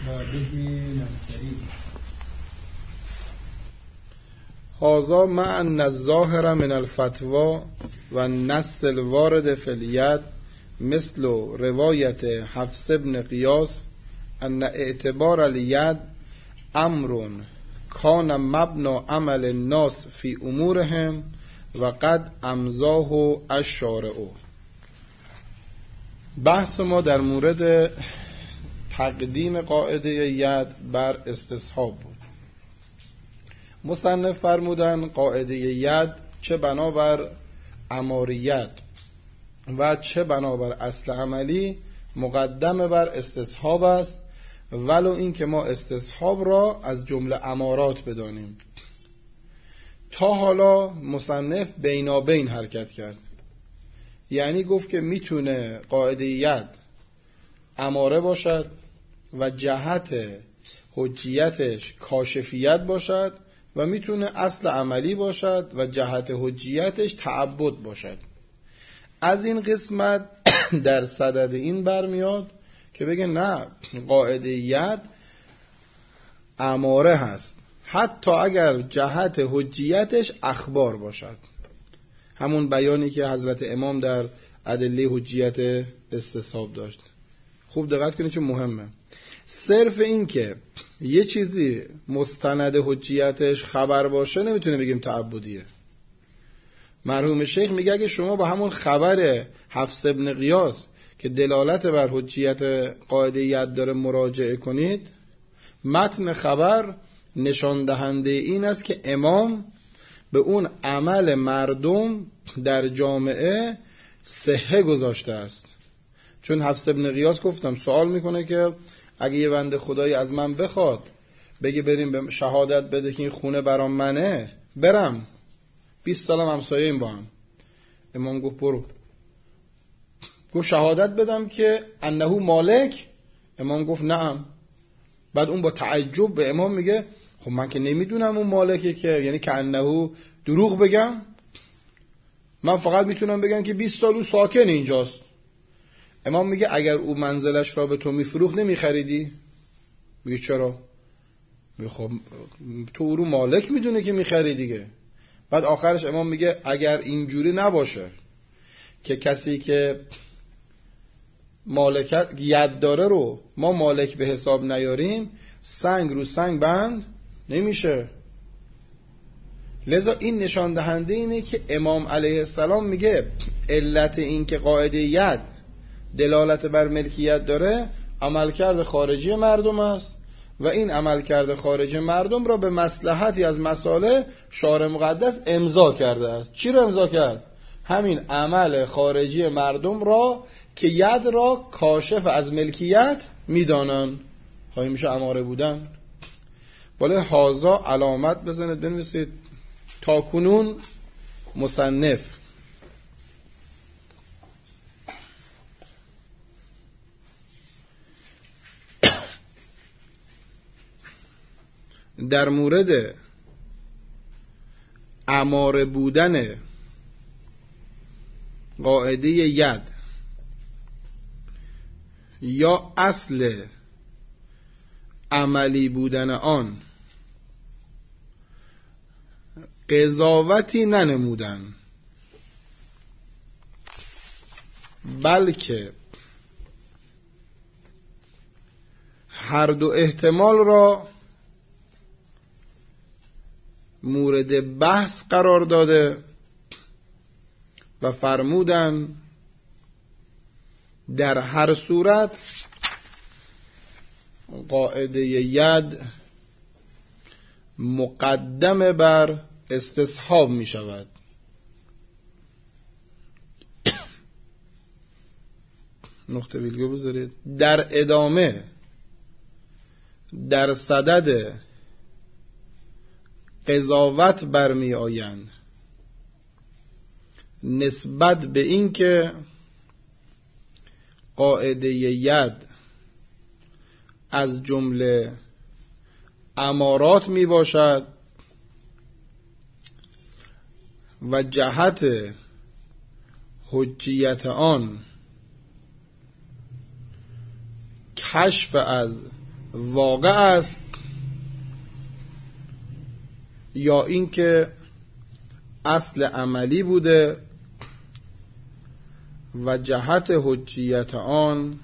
هذا مع ان الظاهر من الفتوى و النص الوارد فی الید مثل روایت حفص بن قیاس ان اعتبار الید امر کان مبنا عمل الناس فی امورهم و قد امضاه الشارع. بحث ما در مورد تقدیم قاعده ید بر استصحاب بود. مصنف فرمودن قاعده ید چه بنابر اماریت و چه بنابر اصل عملی مقدم بر استصحاب است، ولو این که ما استصحاب را از جمله امارات بدانیم. تا حالا مصنف بینابین حرکت کرد، یعنی گفت که میتونه قاعده ید اماره باشد و جهت حجیتش کاشفیت باشد و میتونه اصل عملی باشد و جهت حجیتش تعبد باشد. از این قسمت در صدد این برمیاد که بگه نه، قاعده ید اماره هست حتی اگر جهت حجیتش اخبار باشد. همون بیانی که حضرت امام در ادله حجیت استصحاب داشت. خوب دقت کنید چون مهمه. صرف این که یه چیزی مستند حجیتش خبر باشه نمیتونه بگیم تعبدیه. مرحوم شیخ میگه اگه شما با همون خبر حفص بن قیاس که دلالت بر حجیت قاعده ید داره مراجعه کنید، متن خبر نشان دهنده این است که امام به اون عمل مردم در جامعه صحه گذاشته است. چون حفص بن قیاس گفتم سوال میکنه که اگه یه بنده خدایی از من بخواد بگه بریم به شهادت بده که این خونه برام منه، برم 20 سالم همسایه این با هم. امام گفت برو. گفت شهادت بدم که انه مالک؟ امام گفت نعم. بعد اون با تعجب به امام میگه خب من که نمیدونم اون مالکه، که یعنی که انه دروغ بگم؟ من فقط میتونم بگم که 20 سال او ساکن اینجاست. امام میگه اگر او منزلش را به تو میفروخت نمیخریدی؟ میگه چرا؟ میگه خب تو او رو مالک میدونه که میخری دیگه. بعد آخرش امام میگه اگر اینجوری نباشه که کسی که مالکت ید داره رو ما مالک به حساب نیاریم، سنگ رو سنگ بند نمیشه. لذا این نشان دهنده اینه که امام علیه السلام میگه علت این که قاعده ید دلالت بر ملکیت داره عملکرد خارجی مردم است و این عملکرد خارجی مردم را به مصلحتی از مصالح شارع مقدس امضا کرده است. چی را امضا کرد؟ همین عمل خارجی مردم را که ید را کاشف از ملکیت میدانن. خواهی میشه اماره بودن. بالا هازا علامت بزنید بنویسید تا کنون مصنف در مورد اماره بودن قاعده ید یا اصل عملی بودن آن قضاوتی ننمودن، بلکه هر دو احتمال را مورد بحث قرار داده و فرمودن در هر صورت قاعده ید مقدم بر استصحاب می شود. نقطه ویلگو بذارید. در ادامه در صدد قضاوت برمی آیند نسبت به این که قاعده ید از جمله امارات می باشد و جهت حجیت آن کشف از واقع است یا اینکه اصل عملی بوده و جهت حجیت آن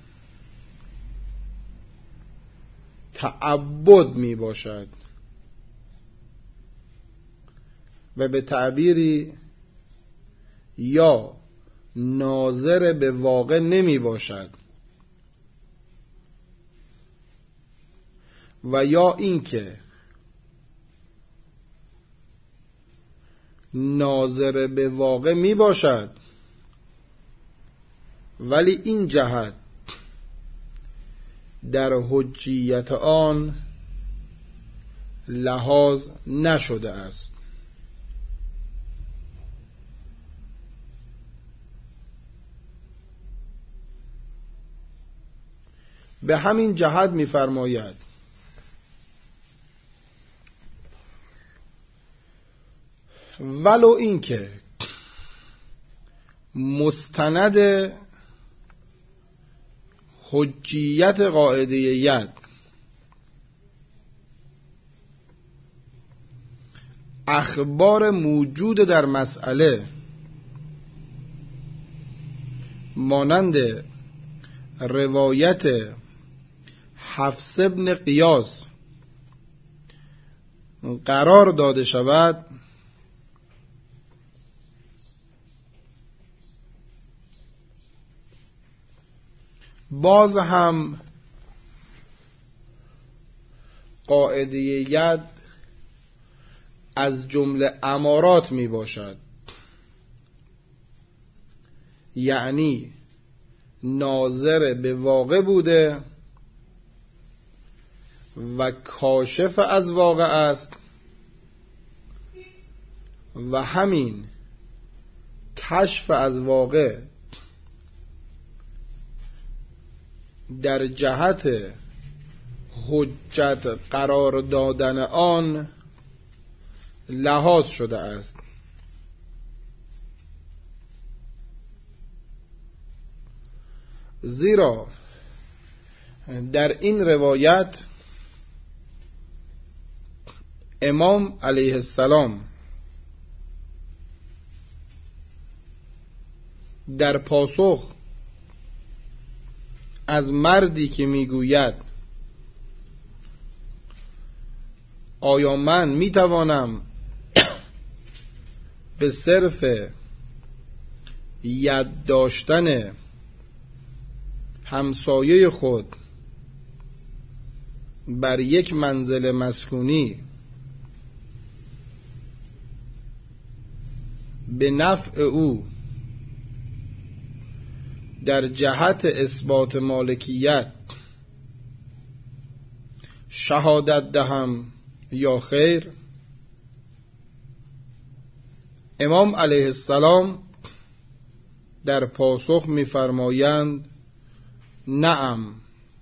تعبد می باشد و به تعبیری یا ناظر به واقع نمی باشد و یا اینکه ناظر به واقع می باشد ولی این جهت در حجیت آن لحاظ نشده است. به همین جهت می‌فرماید ولو اینکه مستند حجیت قاعده ید اخبار موجود در مسئله مانند روایت حفص بن قیاس قرار داده شود، باز هم قاعده ید از جمله امارات می باشد، یعنی ناظر به واقع بوده و کاشف از واقع است و همین کشف از واقع در جهت حجت قرار دادن آن لحاظ شده است. زیرا در این روایت امام علیه السلام در پاسخ از مردی که میگوید آیا من میتوانم به صرف ید داشتن همسایه خود بر یک منزل مسکونی به نفع او در جهت اثبات مالکیت شهادت دهم یا خیر؟ امام علیه السلام در پاسخ می‌فرمایند نعم،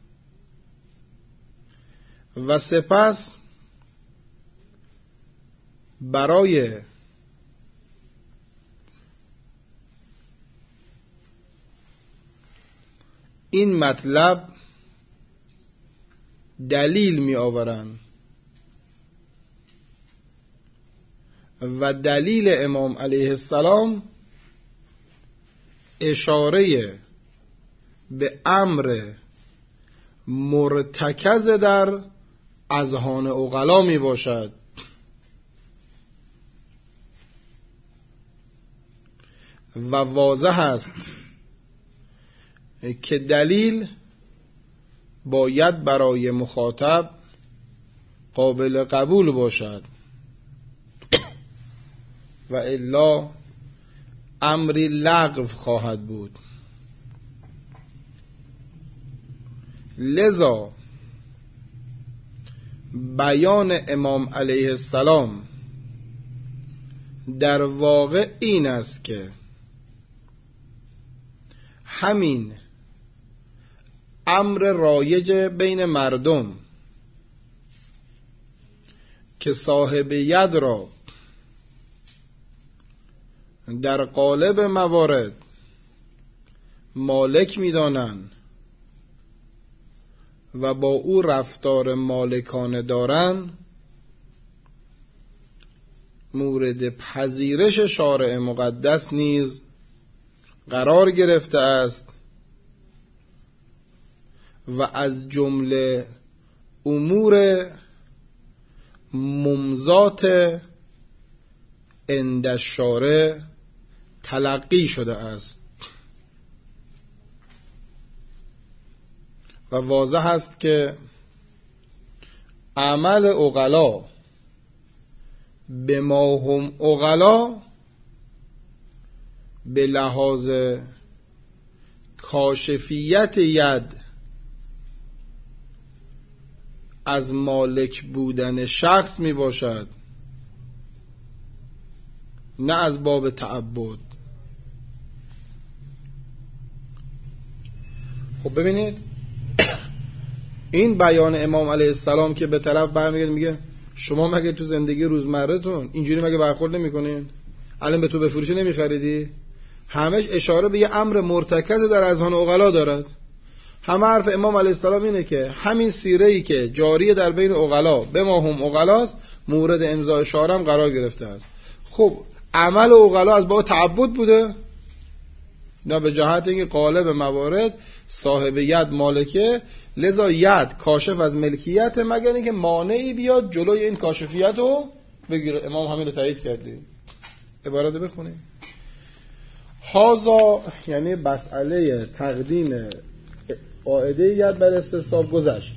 و سپس برای این مطلب دلیل می آورند و دلیل امام علیه السلام اشاره به امر مرتکز در اذهان عقلا می باشد و واضح است که دلیل باید برای مخاطب قابل قبول باشد و الا امری لغو خواهد بود. لذا بیان امام علیه السلام در واقع این است که همین امر رایج بین مردم که صاحب ید را در قالب موارد مالک می‌دانند و با او رفتار مالکانه دارن مورد پذیرش شارع مقدس نیز قرار گرفته است و از جمله امور ممضات عند الشارع تلقی شده است و واضح است که عمل عقلا به ما هم عقلا به لحاظ کاشفیت ید از مالک بودن شخص می باشد، نه از باب تعبد. خب ببینید این بیان امام علیه السلام که به طرف برمیگرده میگه شما مگه تو زندگی روزمره‌تون اینجوری مگه برخورد نمی‌کنین؟ الان به تو بفروشه نمی‌خریدی؟ همش اشاره به یه امر مرتکز در اذهان عقلا دارد. همه حرف امام علیه السلام اینه که همین سیره‌ای که جاری در بین عقلا به ما هم عقلاست مورد امضای شارع هم قرار گرفته است. خب عمل عقلا از باب تعبد بوده؟ نه، به جهت اینکه غالب موارد صاحب ید مالکه، لذا ید کاشف از ملکیت مگر اینکه مانعی بیاد جلوی این کاشفیت رو بگیره. امام همین رو تایید کردی. عبارت بخونیم. هازا یعنی مسئله تقدیم قاعده ید بر استصحاب گذشت.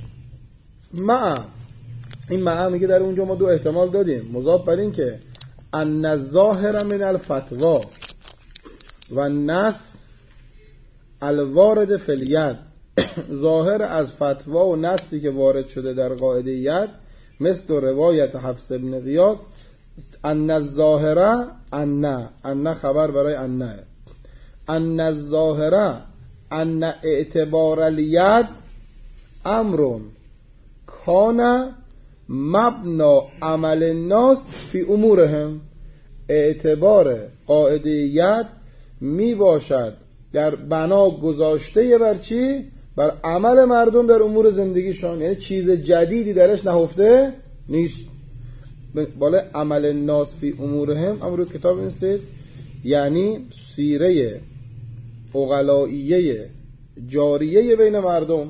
این میگه در اونجا ما دو احتمال دادیم مضاف بر این که ان الظاهر من الفتوا و النص الوارد فی الید، ظاهر از فتوا و نصی که وارد شده در قاعده ید مثل روایت حفص بن غیاث ان الظاهر ان خبر برای ان الظاهر ان اعتبار الید امر کان مبنا عمل الناس فی امورهم. اعتبار قاعده ید می باشد در بنا گذاشته بر چی؟ بر عمل مردم در امور زندگیشان، یعنی چیز جدیدی درش نهفته نیست. بالا عمل الناس فی امورهم امرو کتاب نویسید، یعنی سیره عقلائیه جاریه بین مردم.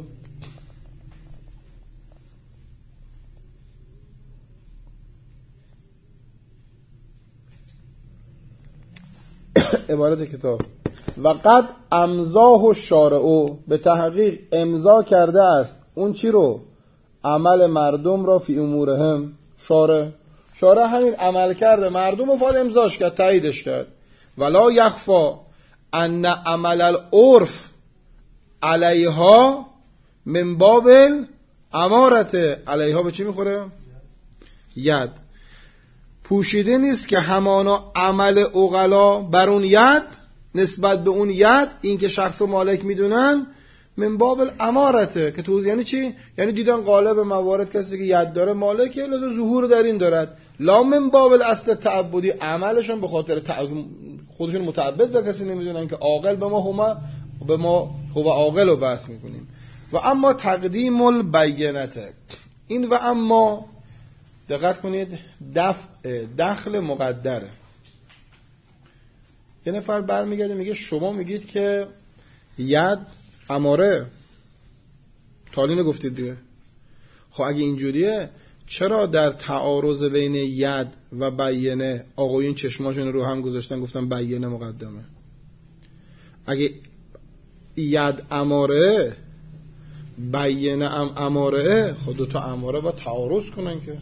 عبارت کتاب و قد امضاه الشارع، به تحقیق امضا کرده است اون چی رو؟ عمل مردم را فی امورهم. شارع همین عمل کرده مردم رو فقط امضاش کرد، تاییدش کرد. ولا یخفا ان عمل العرف علیها من باب الامارت. علیها به چی میخوره؟ ید. پوشیده نیست که همانا عمل عقلا بر اون ید، نسبت به اون ید، این که شخص و مالک میدونن، من باب الامارته. که توضیح یعنی چی؟ یعنی دیدن غالب موارد کسی که ید داره مالکه، لذا ظهور در این دارد. لا من باب الاصل تعبدی، عملشون به خاطر خودشون متعبد به کسی نمیدونن که عاقل به ما هو عاقل رو بحث میکنیم. و اما تقدیم البینته، این و اما دقت کنید دخل مقدره. یه نفر برمیگرده میگه شما میگید که ید اماره، تالین گفتید دیگه. خب اگه اینجوریه چرا در تعارض بین ید و بینه آقایون چشماشون رو هم گذاشتن گفتن بینه مقدمه؟ اگه ید اماره بینه اماره، خب دوتا اماره باید تعارض کنن که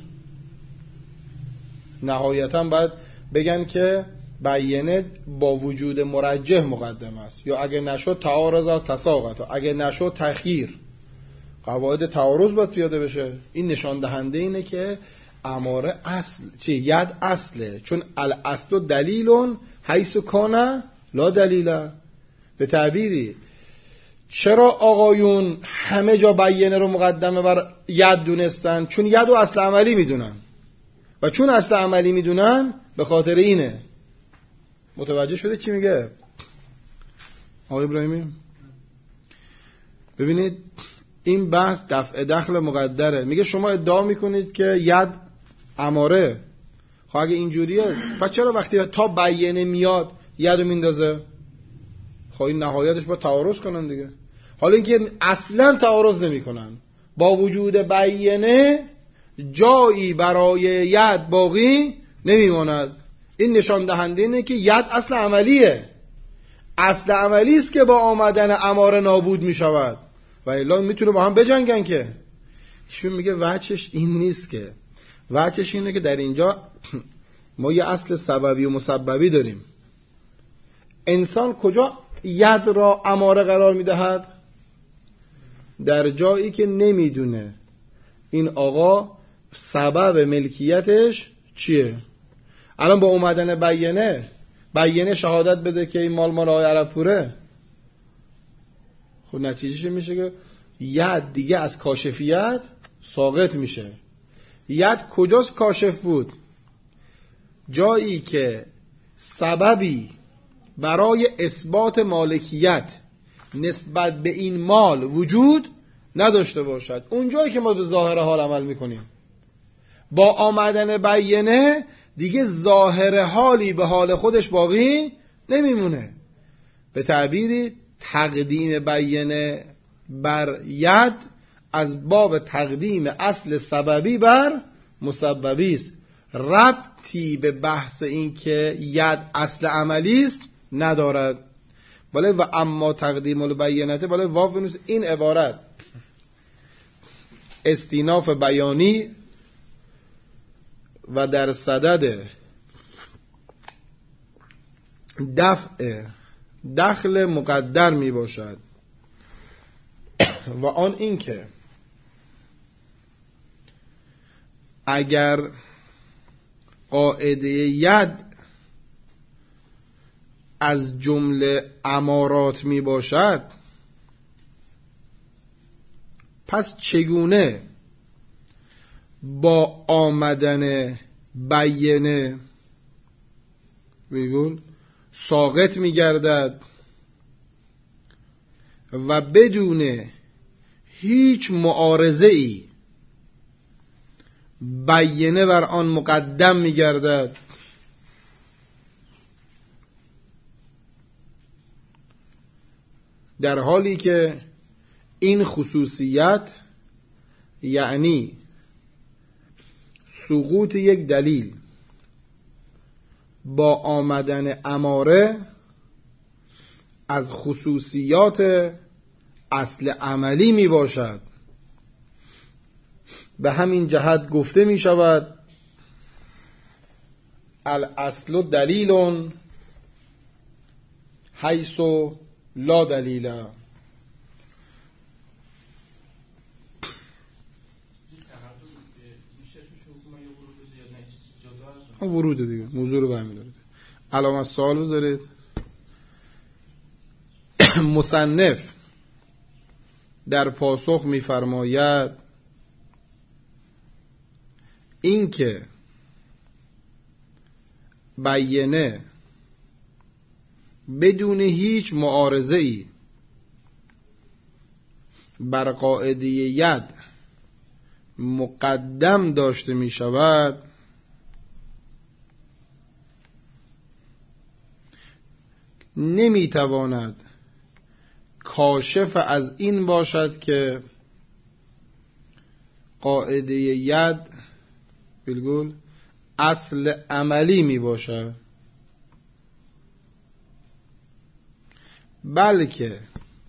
نهایتا باید بگن که بینه با وجود مرجح مقدم است، یا اگه نشد تعارض و تساقط، اگه نشد تخییر. قواعد تعارض باید پیاده بشه. این نشان دهنده اینه که اماره اصل ید اصله، چون الاصل دلیلون حیث کان لا دلیله. به تعبیری چرا آقایون همه جا بینه رو مقدمه بر ید دونستن؟ چون ید و اصل عملی میدونن، و چون اصل عملی میدونن به خاطر اینه. متوجه شده چی میگه آقای ابراهیمی؟ ببینید این بحث دفع دخل مقدره. میگه شما ادعا میکنید که ید اماره. خب اگه اینجوریه پس چرا وقتی تا بیانه میاد یدو میندازه؟ خب این نهایتش با تعارض کنن دیگه. حالا اینکه اصلا تعارض نمیکنن، با وجود بیانه جایی برای ید باقی نمیماند. این نشان دهنده اینه که ید اصل عملیه، اصل عملی است که با آمدن اماره نابود میشود و الا میتونه با هم بجنگن. که ایشون میگه وجهش این نیست، که وجهش اینه که در اینجا ما یه اصل سببی و مسببی داریم. انسان کجا ید را اماره قرار میدهد؟ در جایی که نمیدونه این آقا سبب ملکیتش چیه. الان با اومدن بیانه شهادت بده که این مال آقای عربپوره، خب نتیجهش میشه که ید دیگه از کاشفیت ساقط میشه. ید کجاست کاشف بود؟ جایی که سببی برای اثبات مالکیت نسبت به این مال وجود نداشته باشد. اون جایی که ما به ظاهر حال عمل میکنیم. با آمدن بیانه دیگه ظاهر حالی به حال خودش باقی نمیمونه. به تعبیری تقدیم بیانه بر ید از باب تقدیم اصل سببی بر مسببی است. ربطی به بحث این که ید اصل عملی است ندارد. بله و اما تقدیم البینته، بله واو بنویس این عبارت استیناف بیانی و در صدد دفع دخل مقدر می باشد و آن این که اگر قاعده ید از جمله امارات می باشد، پس چگونه با آمدن بیانه میگون ساقط می گردد و بدون هیچ معارضه ای بیانه بر آن مقدم می گردد. در حالی که این خصوصیت یعنی سقوط یک دلیل با آمدن اماره از خصوصیات اصل عملی می باشد. به همین جهت گفته می شود الاصل دلیل حیث لا دلیل. ورود دیگه موضوع رو برمی دارید. علامت سوال بذارید. مصنف در پاسخ می‌فرماید این که بیانه بدون هیچ معارضه‌ای بر قاعده ید مقدم داشته می شود، نمی تواند کاشف از این باشد که قاعده ید بالکل اصل عملی می باشد، بلکه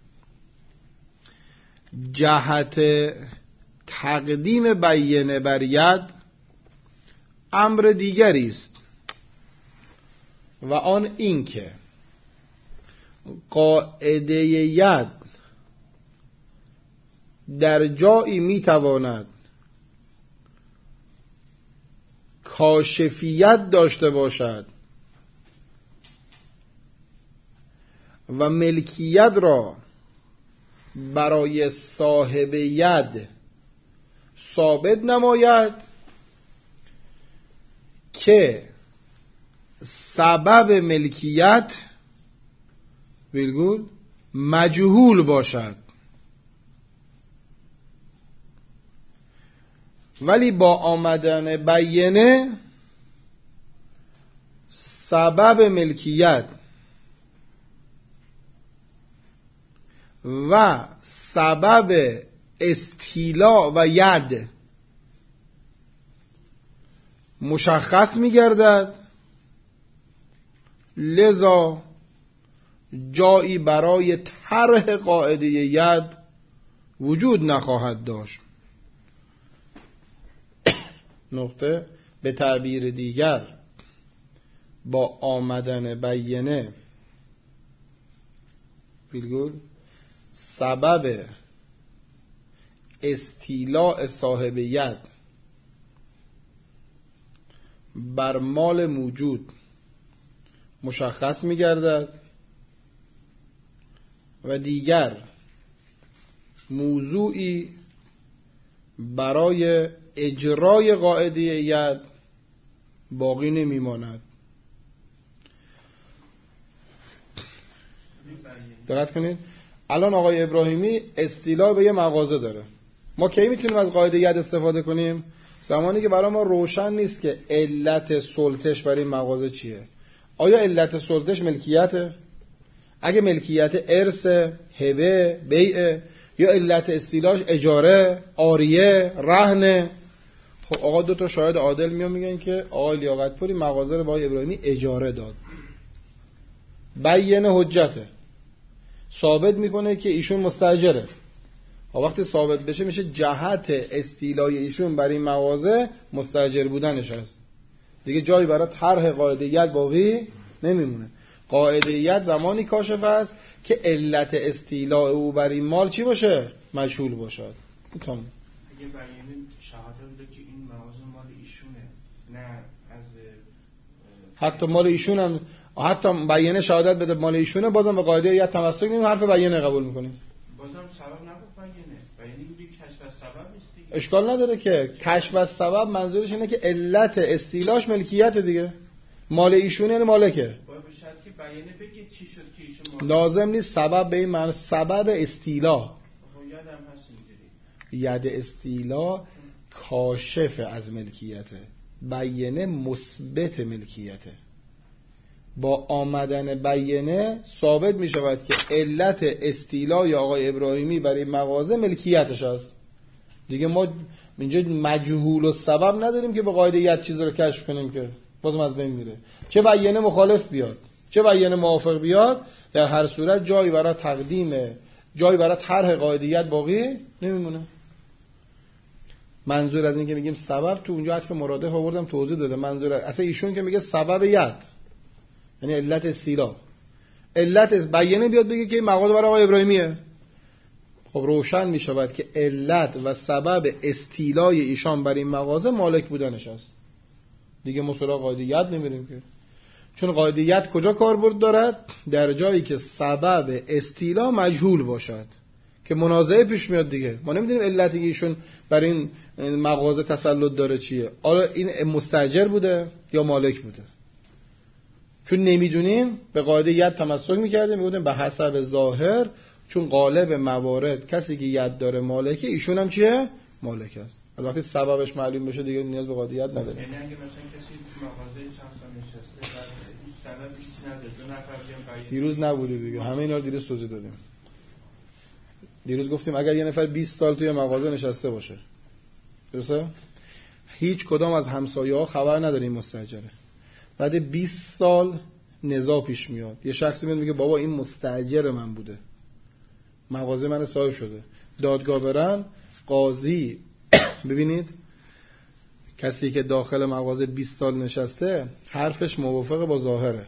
جهت تقدیم بیانه بر ید امر دیگری است و آن این که قاعده ید در جایی میتواند کاشفیت داشته باشد و ملکیت را برای صاحب ید ثابت نماید که سبب ملکیت بالکل مجهول باشد. ولی با آمدن بیانه سبب ملکیت و سبب استیلا و ید مشخص می‌گردد، لذا جایی برای طرح قاعده ید وجود نخواهد داشت. نقطه. به تعبیر دیگر با آمدن بیانه بالگل سبب استیلاء صاحب ید بر مال موجود مشخص می گردد و دیگر موضوعی برای اجرای قاعده ید باقی نمی ماند. دقت کنید، الان آقای ابراهیمی استیلا به یه مغازه داره. ما کی میتونیم از قاعده ید استفاده کنیم؟ زمانی که برای ما روشن نیست که علت سلطش برای این مغازه چیه. آیا علت سلطش ملکیته؟ اگه ملکیت ارث، هبه، بیع، یا علت استیلاش اجاره، عاریه، رهن. خب آقا دو تا شاهد عادل میان میگن که آقای لیاقت‌پوری مغازه رو با آقای ابراهیمی اجاره داد. بیان حجته، ثابت میکنه که ایشون مستاجره. وقتی ثابت بشه میشه جهت استیلای ایشون برای این مغازه مستاجر بودنش هست. دیگه جایی برای طرح قاعده ید باقی نمیمونه. قاعده ید زمانی کاشف است که علت استیلاء او برای این مال چی باشه؟ مجهول باشد. تمام. اگه بیانه شهادت بده که این مغازه مال ایشونه، نه از حتی مال ایشون هم، حتی بیانه شهادت بده مال ایشونه، بازم به قاعده ید تمسک نمی‌کنیم، حرف بیانه قبول می‌کنیم. بازم سبب نگفت بیانه میگه کشف از سبب نیست دیگه. اشکال نداره که کشف از سبب منظورش اینه که علت استیلاش ملکیت دیگه. مال ایشونه یعنی مالکه. باید به شرط که بیانه بگه چی شد که ایشون لازم نیست سبب به این معنی، سبب استیلا. یادم هست اینجوری. ید استیلا کاشف از ملکیته، بیانه مثبت ملکیته. با آمدن بیانه ثابت می شود که علت استیلای آقای ابراهیمی برای مغازه ملکیتش است. دیگه ما اینجا مجهول و سبب نداریم که به قاعده ید چیز رو کشف کنیم که بازم از بین میره. چه بیانه مخالف بیاد چه بیانه موافق بیاد، در هر صورت جایی برای تقدیم، جایی برای طرح قاعده ید باقی نمیمونه. منظور از این که میگیم سبب، تو اونجا عطف مرادف آوردم توضیح داده. منظور اصلا ایشون که میگه سبب ید یعنی علت استیلا، علت بیانه بیاد بگه که این مغازه برای آقای ابراهیمیه، خب روشن می شود که علت و سبب استیلای ایشان برای این مغازه مالک بودنش است. دیگه ما سراغ قاعده ید نمیریم که، چون قاعده ید کجا کاربرد دارد؟ در جایی که سبب استیلا مجهول باشد که منازعه پیش میاد. دیگه ما نمیدونیم علتی که ایشون برای این مغازه تسلط داره چیه، آیا این مستاجر بوده یا مالک بوده. چون نمیدونیم به قاعده ید تمسک میکردیم، میگفتیم به حسب ظاهر، چون غالب موارد کسی که ید داره مالکه، ایشون هم چیه؟ مالک است. البته سببش معلوم بشه دیگه نیاز به قاعده ید نداره. یعنی اگه مثلا کسی مغازه چند سال نشسته بعد هیچ سببی نداره، دو نفر بیان دیروز نبوده دیگه، همه اینا رو دیروز توضیح دادیم. دیروز گفتیم اگر یه نفر 20 سال توی مغازه نشسته باشه، درسته؟ هیچ کدام از همسایه‌ها خبر نداره این مستاجره. بعد 20 سال نزاع پیش میاد، یه شخصی میاد میگه بابا این مستاجر من بوده، مغازه من صاحب شده. دادگاه برن، قاضی ببینید کسی که داخل مغازه 20 سال نشسته حرفش موافق با ظاهره،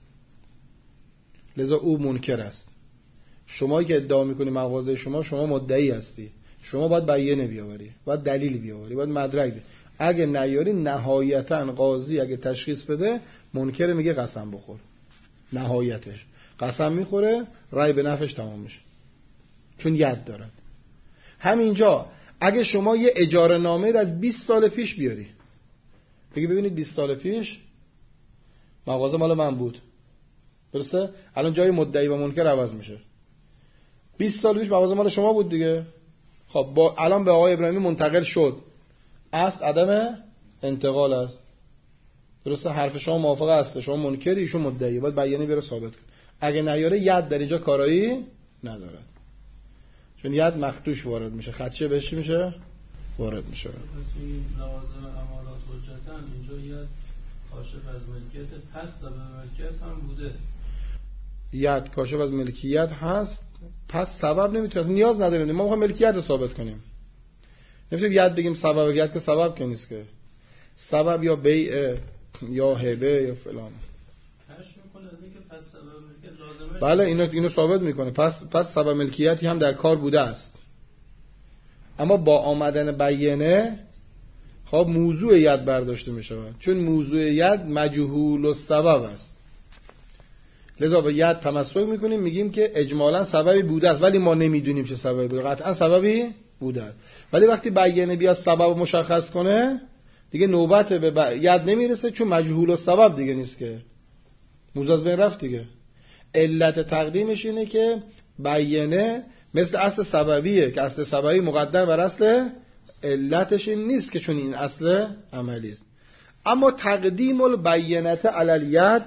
لذا او منکر است. شما که ادعا میکنی مغازه شما مدعی هستی، شما باید بیانه بیاوری، باید دلیل بیاوری، باید مدرک بیاوری. اگه نیاری نهایتا قاضی اگه تشخیص بده منکر، میگه قسم بخور. نهایتش قسم میخوره، رأی به نفعش تمام میشه، چون ید دارد. همینجا اگه شما یه اجاره نامه رو از 20 سال پیش بیاری، بگی ببینید 20 سال پیش مغازه مال من بود، درسته؟ الان جای مدعی و منکر عوض میشه. 20 سال پیش مغازه مال شما بود دیگه. خب الان به آقای ابراهیمی منتقل شد، اصل عدم انتقال است. درسته؟ حرف شما موافق است، شما منکری، ایشون مدعی، باید بیانیه بیاره ثابت کنه. اگه نیاره ید در اینجا کارایی ندارد، چون ید مخدوش وارد میشه، خدشه بهش میشه وارد میشه. پس این لوازم امارات حجتن اینجا ید کاشف از ملکیت، پس سبب ملکیت هم بوده. ید کاشف از ملکیت هست، پس سبب نمیتونه، نیاز نداریم ما میخوایم ملکیت رو ثابت کنیم. نمیشه ید بگیم سبب، ید که سبب که نیست، که سبب یا بیع یا هبه یا فلان. کشف میکنه از اینکه پس سبب ملکیت بله لازمه. اینو ثابت میکنه، پس سبب ملکیتی هم در کار بوده است. اما با آمدن بیانه خب موضوع ید برداشته میشه، چون موضوع ید مجهول السبب است. لذا به ید تمسک میکنیم، میگیم که اجمالا سببی بوده است ولی ما نمیدونیم چه سببی بوده. قطعا سببی بوده است، ولی وقتی بیانه بیاد سبب مشخص کنه دیگه نوبت به ید نمیرسه، چون مجهول السبب دیگه نیست، که موضوع از بین رفت دیگه. علت تقدیمش اینه که بیانه مثل اصل سببیه که اصل سببی مقدم بر اصل علتش این نیست، که چون این اصل عملی است. اما تقدیم البینه علی الید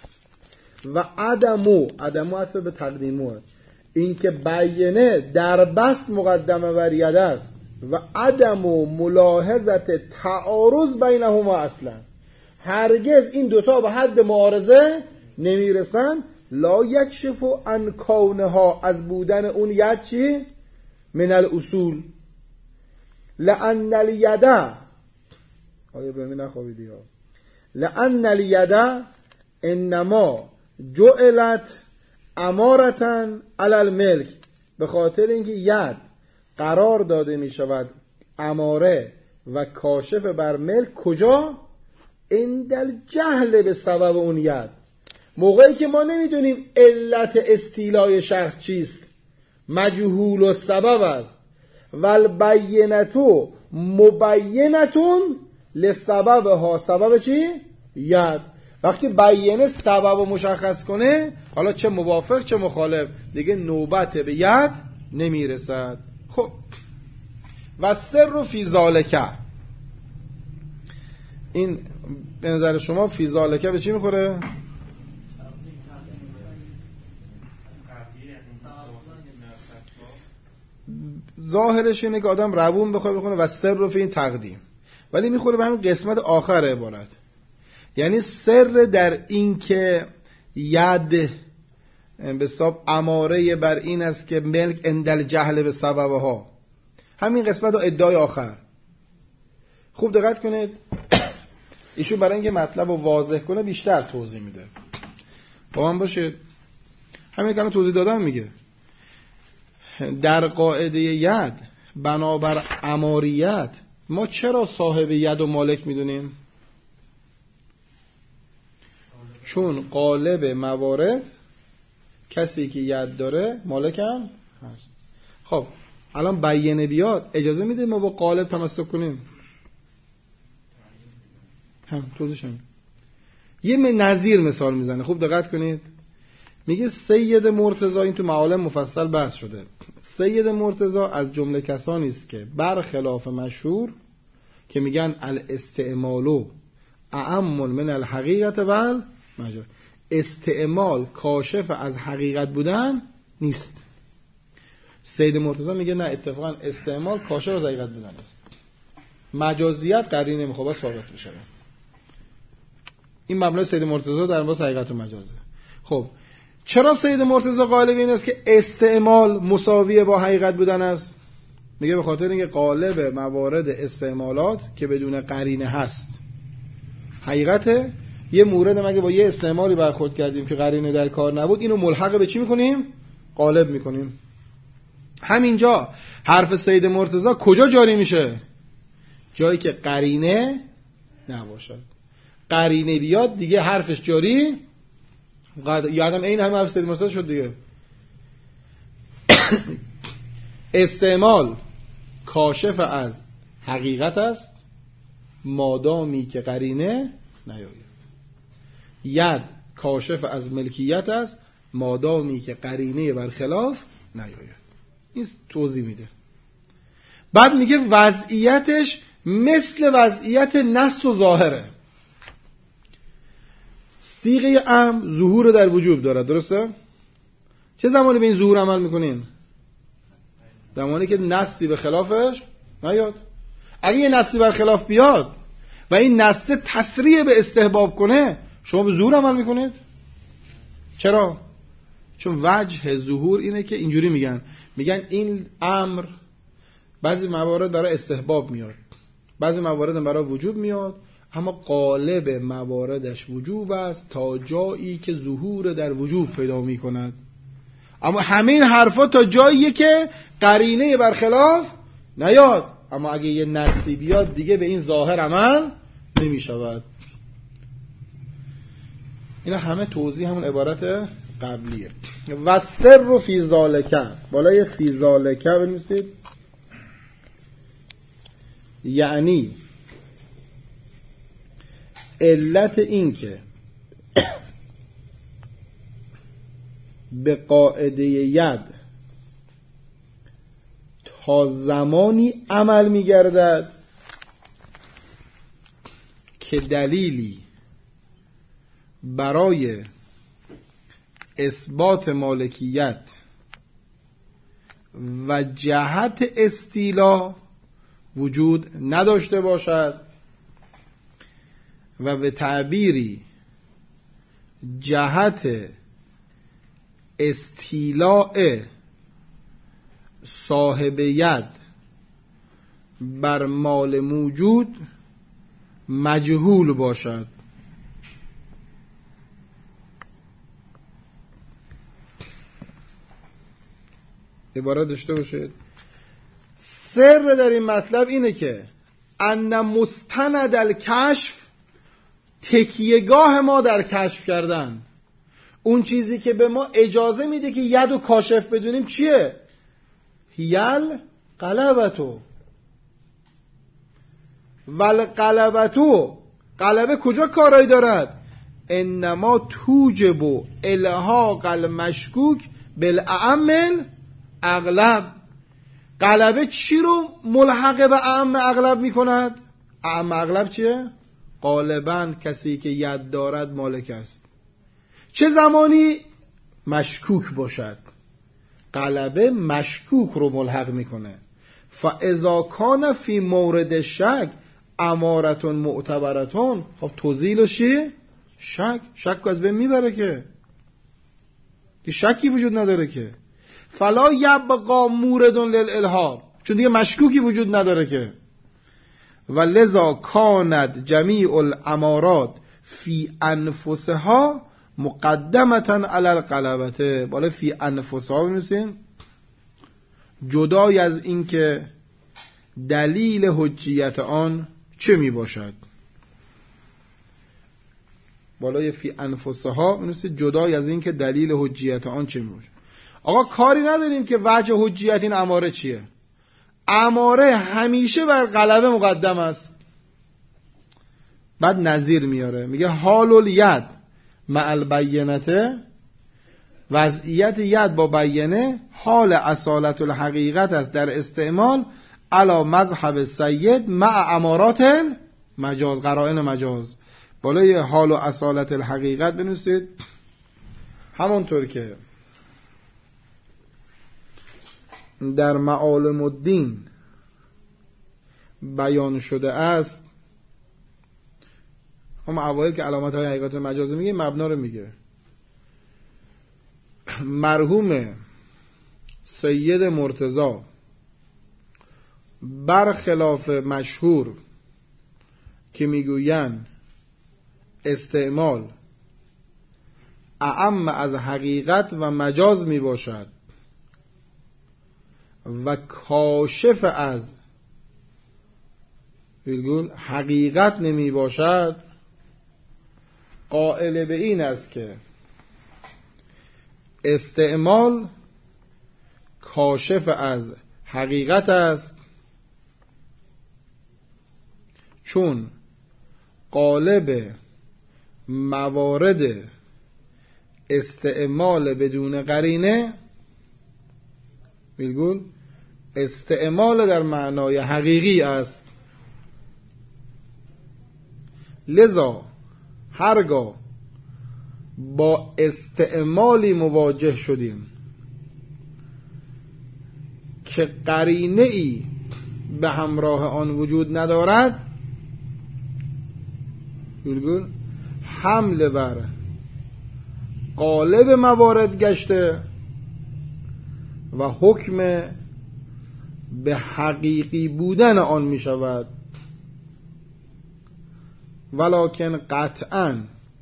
و عدمو عطف به تقدیمو، این که بیانه در بست مقدمه بر ید است و عدمو ملاحظت تعارض بینهما اصلا، هرگز این دوتا به حد معارضه نمیرسن. لا یکشف عن کونها، از بودن اون ید چی؟ من الاصول. لأن الید، آیا ابراهیمی نخوابیدی ها؟ لأن الید انما جعلت امارتن علی الملک، به خاطر اینکه ید قرار داده می شود اماره و کاشف بر ملک. کجا؟ اندل جهل به سبب اون ید، موقعی که ما نمیدونیم علت استیلای شخص چیست، مجهول السبب است. والبینتو مبینتون لسببها، سبب چی؟ ید. وقتی بیانه سبب رو مشخص کنه، حالا چه موافق چه مخالف، دیگه نوبت به ید نمیرسد. خب و سر فی ذالک، این به نظر شما فی ذالک به چی میخوره؟ ظاهرش اینه که آدم روون بخواد بخونه و سر رو فی این تقدیم، ولی میخوره به همین قسمت آخر عبارت. یعنی سر در این که ید به حساب اماره بر این است که ملک اندل جهل به سببها، همین قسمت و ادعای آخر. خوب دقت کنید، ایشون برای اینکه مطلب رو واضح کنه بیشتر توضیح میده. با من باشید، همین که توضیح دادم میگه در قاعده ید بنابر اماریت ما چرا صاحب ید و مالک میدونیم؟ چون قالب موارد کسی که ید داره مالک هم هست. خب الان بیانه بیاد اجازه میده ما با قالب تمسک کنیم؟ هم توضیح شما یه نظیر مثال میزنه، خوب دقت کنید. میگه سید مرتضی، این تو معالم مفصل بحث شده، سید مرتضی از جمله کسانی است که برخلاف مشهور که میگن الاستعمالو اعم من الحقیقت و مجاز، استعمال کاشف از حقیقت بودن نیست. سید مرتضی میگه نه، اتفاقا استعمال کاشف از حقیقت بودن است. مجازیت قرینه میخواد ثابت بشه. این مبنای سید مرتضی در مورد حقیقت و مجازه. خب چرا سید مرتضی قالب این است که استعمال مساویه با حقیقت بودن است؟ میگه به خاطر اینکه قالب موارد استعمالات که بدون قرینه هست حقیقته، یه مورد مگه با یه استعمالی برخورد کردیم که قرینه در کار نبود، اینو ملحق به چی میکنیم؟ قالب میکنیم. همینجا حرف سید مرتضی کجا جاری میشه؟ جایی که قرینه نباشد. قرینه بیاد دیگه حرفش جاری یادم این همه حرف سید مرتضی شد دیگه. استعمال کاشف از حقیقت است مادامی که قرینه نیاید. ید کاشف از ملکیت است مادامی که قرینه برخلاف نیاید. این توضیح میده. بعد میگه وضعیتش مثل وضعیت نص و ظاهره. صیغه امر ظهور در وجوب داره، درسته؟ چه زمانی به این ظهور عمل میکنیم؟ زمانی که نصی به خلافش نیاد. اگه یه نصی بر خلاف بیاد و این نص تسریع به استحباب کنه، شما به ظهور عمل میکنید؟ چرا؟ چون وجه ظهور اینه که اینجوری میگن این امر بعضی موارد برای استحباب میاد، بعضی موارد برای وجوب میاد، اما غالب مواردش وجوب است تا جایی که ظهور در وجوب پیدا میکند. اما همین حرفا تا جاییه که قرینه برخلاف نیاد. اما اگه یه نصی بیاد دیگه به این ظاهر عمل نمی شود. اینا همه توضیح همون عبارت قبلیه. و سر فی ذالک، بالای فی ذالک بنویسید، یعنی علت این که به قاعده ید تا زمانی عمل می‌گردد که دلیلی برای اثبات مالکیت و جهت استیلا وجود نداشته باشد و به تعبیری جهت استیلاء صاحب ید بر مال موجود مجهول باشد. عبارت داشته باشید. سر در این مطلب اینه که ان مستند الکشف، تکیهگاه ما در کشف کردن، اون چیزی که به ما اجازه میده که ید و کاشف بدونیم چیه؟ هیل قلبتو والقلبتو، قلبه کجا کارایی دارد؟ انما توجب الحاق المشکوک بالاعم اغلب. قلبه چی رو ملحق به اعم اغلب میکند؟ اعم اغلب چیه؟ غالباً کسی که ید دارد مالک است. چه زمانی؟ مشکوک باشد. قلبه مشکوک رو ملحق میکنه. فاذا کان فی مورد شک امارتون معتبرتون، خب توزیلش چیه؟ شک از بین میبره که شکی وجود نداره که. فلا یبقا مورد للالحاق، چون دیگه مشکوکی وجود نداره که. و لذا کاند جمیع الامارات فی انفسها مقدمتا علی القلبته. بالا فی انفسها بنویسین، جدای از این که دلیل حجیت آن چه می باشد. بالای فی انفسها بنویسید، جدای از این که دلیل حجیت آن چه می باشد. آقا کاری نداریم که وجه حجیت این اماره چیه. اماره همیشه بر غلبه مقدم است. بعد نظیر میاره، میگه حال الید مع البینته، وضعیت ید با بیانه حال اصالت الحقیقت است در استعمال علی مذهب سید مع امارات مجاز، قرائن مجاز. بالای حال و اصالت الحقیقت بنویسید. همونطور که در معالم الدین بیان شده است، هم اوایل که علامت های حقیقت مجازی میگه، مبنا رو میگه. مرحوم سید مرتضی برخلاف مشهور که میگوین استعمال اعم از حقیقت و مجاز میباشد و کاشف از حقیقت نمی باشد، قائل به این است که استعمال کاشف از حقیقت است، چون غالب موارد استعمال بدون قرینه استعمال در معنای حقیقی است. لذا هرگاه با استعمالی مواجه شدیم که قرینه ای به همراه آن وجود ندارد، حمله بر غالب موارد گشته و حکم به حقیقی بودن آن می شود. ولکن قطعاً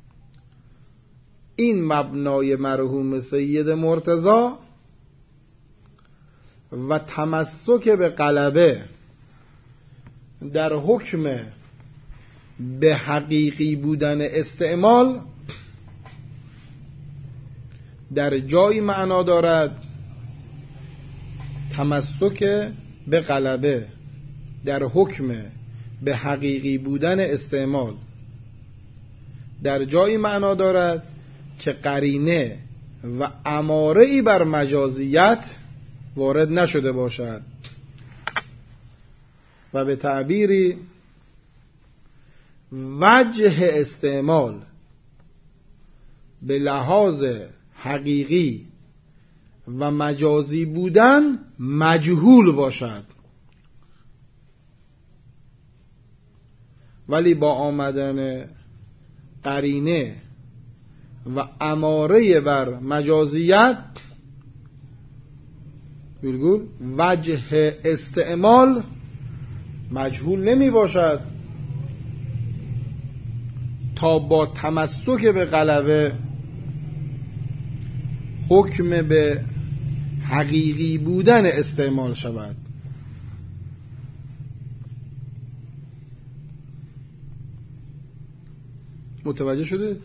این مبنای مرحوم سید مرتضی و تمسک به غلبه در حکم به حقیقی بودن استعمال در جایی معنا دارد. تمسک به غلبه در حکم به حقیقی بودن استعمال در جایی معنا دارد که قرینه و اماره‌ای بر مجازیت وارد نشده باشد و به تعبیری وجه استعمال به لحاظ حقیقی و مجازی بودن مجهول باشد، ولی با آمدن قرینه و اماره بر مجازیت وجه استعمال مجهول نمی باشد تا با تمسک به غلبه حکم به حقیقی بودن استعمال شود. متوجه شدید؟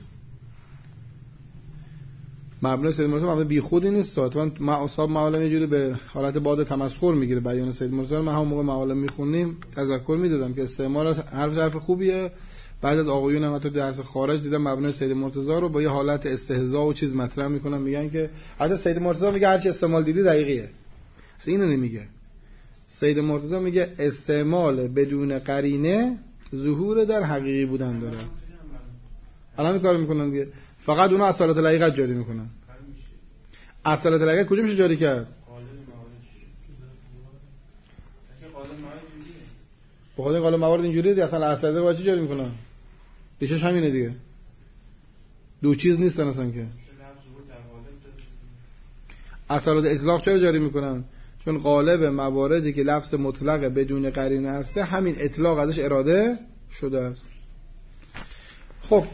مبنای سید مرتضی مبنای بی خودی نیست. اتفاقا اصحاب معالم یه جوری به حالت باد تمسخر میگیره بیان سید مرتضی. من همون موقع معالم میخونیم تذکر میدادم که استعمال حرف خوبیه. بعد از آقایون هم تو درس خارج دیدم مبنای سید مرتضی رو با یه حالت استهزاء و چیز مطرح میکنن، میگن که حتی سید مرتضی میگه هر چی استعمال دیدی دقیقیه. اصلا اینو نمیگه. سید مرتضی میگه استعمال بدون قرینه ظهور در حقیقی بودن داره. الان این کارو میکنن دیگه. فقط اونا اصالت الحقیقت جاری میکنن. اصالت الحقیقت کجا میشه جاری کرد؟ بخاطر قالب موارد اینجوریه دیگه. اصلا اصالت الحقیقت چی جاری میکنن؟ ریشش همینه دیگه. دو چیز نیستن اصلا که. اصالت اطلاق چرا جاری میکنن؟ چون قالب مواردی که لفظ مطلق بدون قرینه هسته همین اطلاق ازش اراده شده است. خب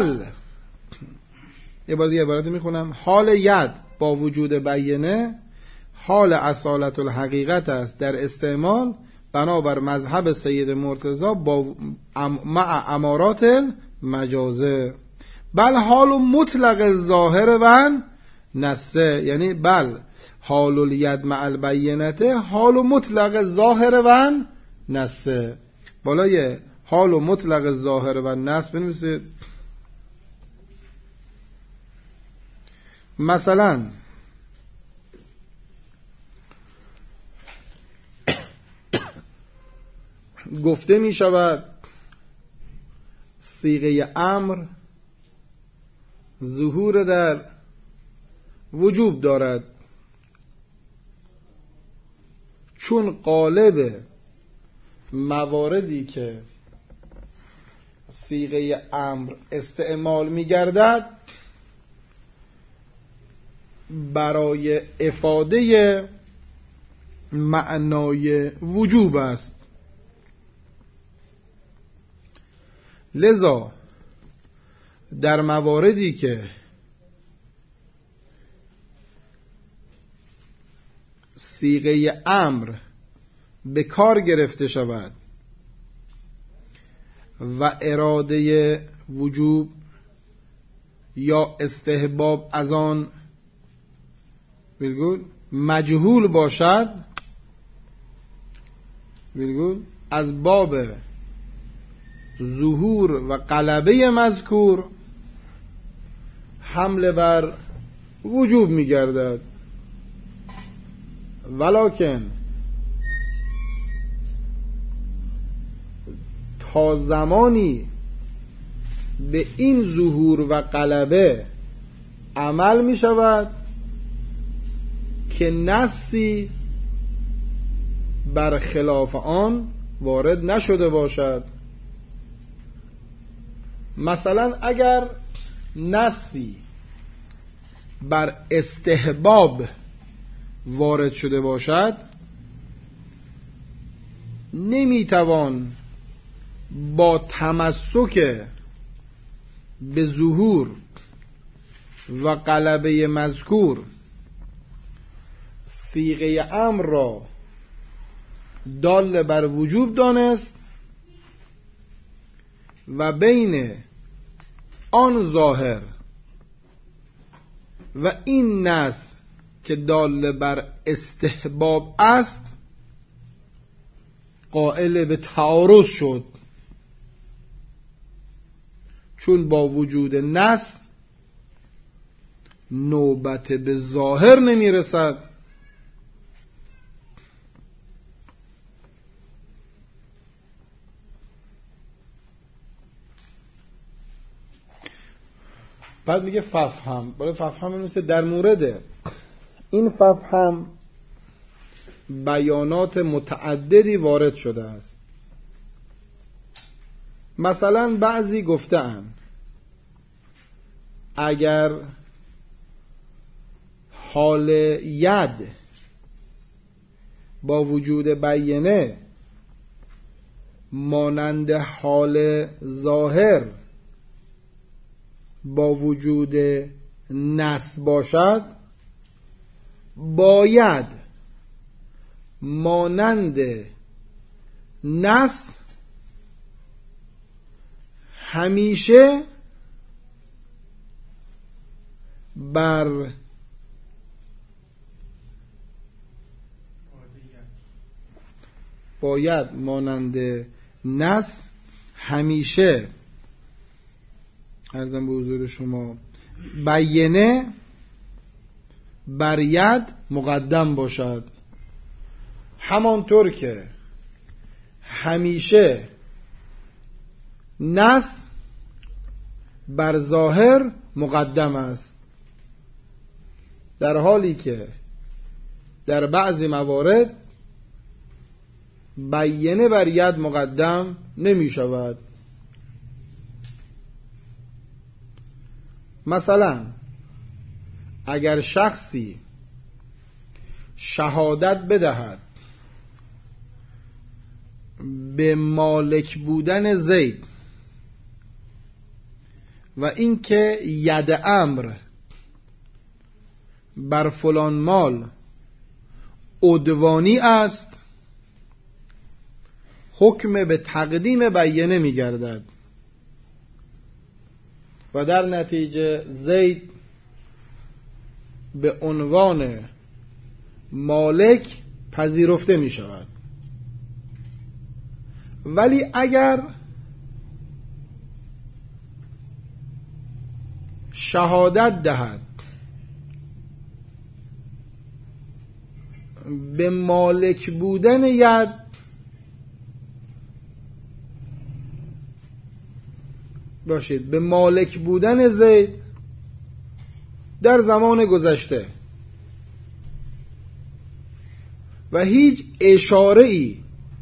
یه بار دیگه عبارت میخونم. حال ید با وجود بیینه حال اصالت الحقیقت است در استعمال بنابر مذهب سید مرتضی با مع امارات مجازه. بل حال مطلق ظاهر و نسه، یعنی بل حال الید مع البینته حال مطلق ظاهر و نسه. بالای حال مطلق ظاهر و نسه بنویسید. مثلا گفته می شود صیغه امر ظهور در وجوب دارد چون قالب مواردی که صیغه امر استعمال می گردد برای افاده معنای وجوب است. لذا در مواردی که صیغه امر به کار گرفته شود و اراده وجوب یا استحباب از آن مجهول باشد از باب ظهور و غلبه مذکور حمله بر وجوب می گردد. ولکن تا زمانی به این ظهور و غلبه عمل می شود که نصی بر خلاف آن وارد نشده باشد. مثلا اگر نصی بر استحباب وارد شده باشد، نمیتوان با تمسک به ظهور و غلبه مذکور صیغه امر را دال بر وجوب دانست و بین آن ظاهر و این نص که دال بر استحباب است قائل به تعارض شد، چون با وجود نص نوبت به ظاهر نمی رسد. بعد میگه ففهم. برای ففهم میشه در مورد این ففهم بیانات متعددی وارد شده است. مثلا بعضی گفته‌اند اگر حال ید با وجود بیانه مانند حال ظاهر با وجود نص باشد، باید مانند نص همیشه بر عرضم به حضور شما بیانه بر ید مقدم باشد، همانطور که همیشه نص بر ظاهر مقدم است، در حالی که در بعضی موارد بیانه بر ید مقدم نمی شود. مثلا اگر شخصی شهادت بدهد به مالک بودن زید و اینکه ید امر بر فلان مال عدوانی است، حکم به تقدیم بیانه می گردد و در نتیجه زید به عنوان مالک پذیرفته می شود. ولی اگر شهادت دهد به مالک بودن ید به مالک بودن زید در زمان گذشته و هیچ اشاره‌ای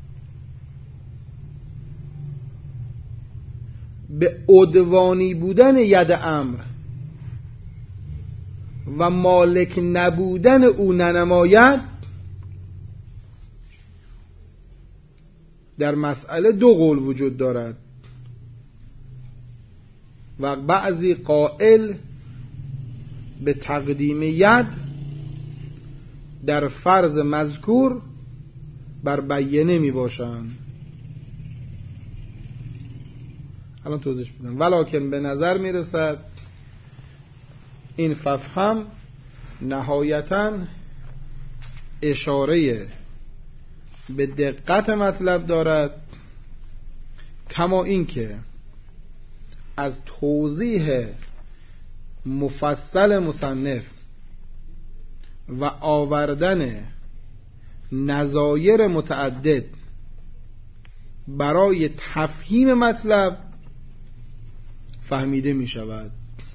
به عدوانی بودن ید امر و مالک نبودن او ننماید، در مسئله دو قول وجود دارد و بعضی قائل به تقدیم ید در فرض مذکور بر بیانه می باشند. الان توضیح بدم. ولکن به نظر می رسد این ففهم نهایتاً اشاره به دقت مطلب دارد، کما اینکه از توضیح مفصل مصنف و آوردن نظایر متعدد برای تفهیم مطلب فهمیده می شود.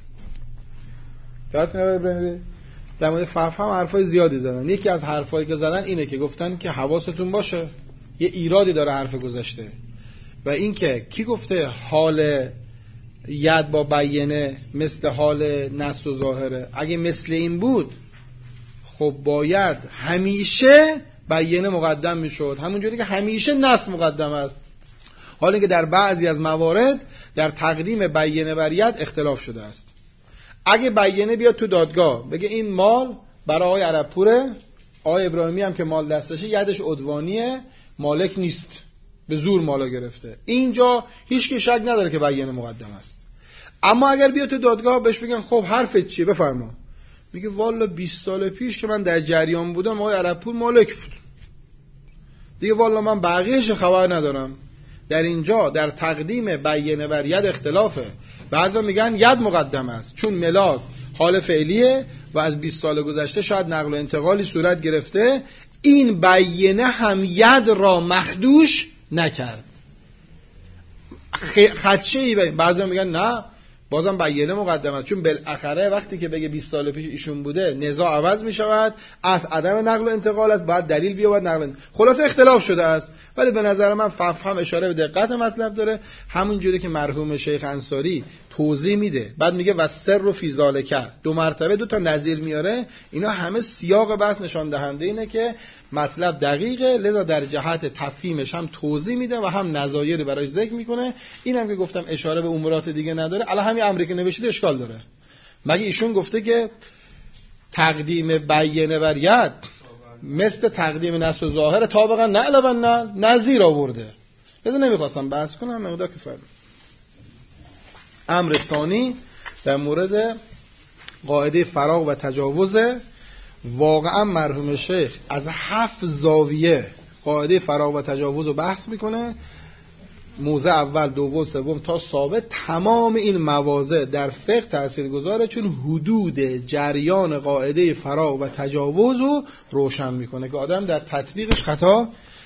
در مورد فهم حرفای زیادی زدن. یکی از حرفایی که زدن اینه که گفتن که حواستون باشه یه ایرادی داره حرف گذشته، و این که کی گفته حال ید با بیینه مثل حال نص و ظاهره؟ اگه مثل این بود خب باید همیشه بیینه مقدم میشد، همونجوری که همیشه نص مقدم است. حالا که در بعضی از موارد در تقدیم بیینه بر ید اختلاف شده است. اگه بیینه بیاد تو دادگاه بگه این مال برای آقای عربپوره، آقای ابراهیمی هم که مال دستشه یدش عدوانیه، مالک نیست، به زور مالا گرفته، اینجا هیچ کی شک نداره که بیینه مقدم است. اما اگر بیاد تو دادگاه بهش بگن خب حرفت چیه بفرما، میگه والا 20 سال پیش که من در جریان بودم آقای عربپور مالک بود دیگه، والا من بقیه‌اش خبر ندارم. در اینجا در تقدیم بیینه بر ید اختلافه. بعضا میگن ید مقدم است چون ملاک حال فعلیه و از 20 سال گذشته شاید نقل و انتقالی صورت گرفته، این بیینه هم ید را مخدوش نکرد. خدشه‌ای بعضا میگن نه بازم بیینه مقدم است چون بالاخره وقتی که بگه 20 سال پیش ایشون بوده نزاع عوض می شود، از عدم نقل و انتقال است باید دلیل بیاورد نقل. خلاصه اختلاف شده است، ولی به نظر من فهم اشاره به دقت مطلب داره، همون جوری که مرحوم شیخ انصاری توضیح میده. بعد میگه و سر فی ذالک، 2 مرتبه 2 تا نظیر میاره، اینا همه سیاق بحث نشان دهنده اینه که مطلب دقیقه، لذا در جهت تفهیمش هم توضیح میده و هم نظایری براش ذکر میکنه. اینم که گفتم اشاره به امورات دیگه نداره. الان همین امری که نوشته اشکال داره، مگه ایشون گفته که تقدیم بیینه بر ید مثل تقدیم نص و ظاهر طابقا نه علاوه نه نظیر آورده، لذا نمیخواستم بحث کنم، مقدار کفایت. امر ثانی در مورد قاعده فراغ و تجاوز، واقعا مرحوم شیخ از 7 زاویه قاعده فراغ و تجاوز رو بحث میکنه، موضع اول، دوم، سوم تا ثابت. تمام این مواضع در فقه تاثیرگذاره چون حدود جریان قاعده فراغ و تجاوز رو روشن میکنه که آدم در تطبیقش خطا